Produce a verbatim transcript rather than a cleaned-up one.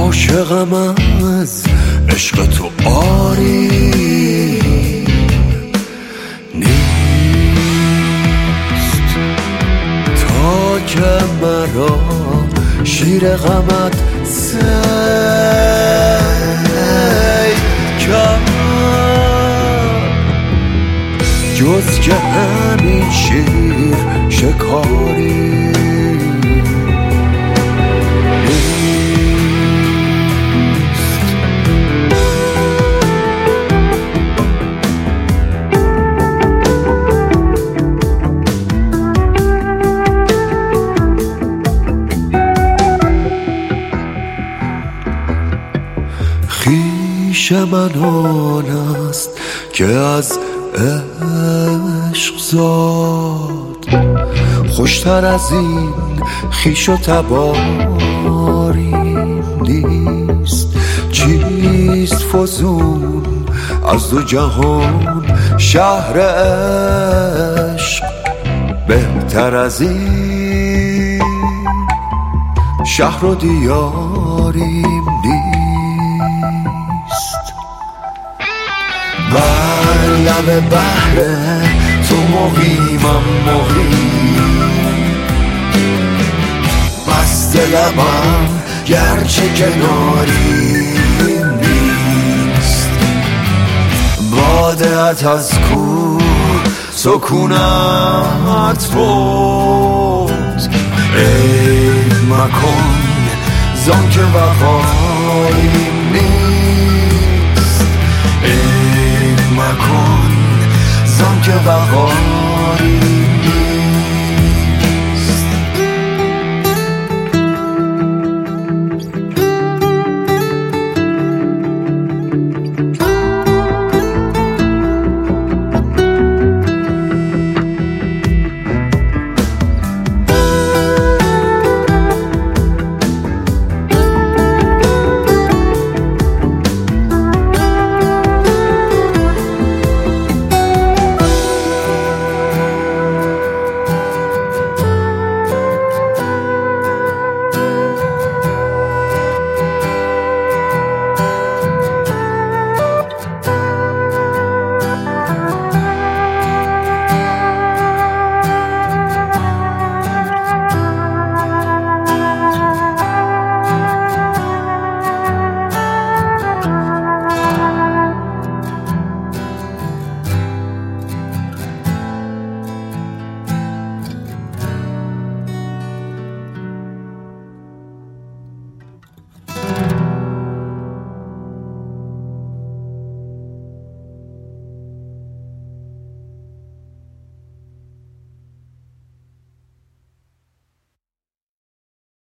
عاشقم از عشق تو آری نیست تا که مرا شیر غمت سی کرد جز که همین شیر شکاری خویش من آن است که از عشق زاد خوشتر از این خویش و تباری نیست چیست فزون از دو جهان شهر عشق بهتر از این شهر و دیاریم نیست بر لب بحر تو مقیمم مقیم بست لبم گرچه کناری نیست بادت از کو سکونت فوت عیب مکن زان که وفاییم نیست عیب مکن زان که وفاییم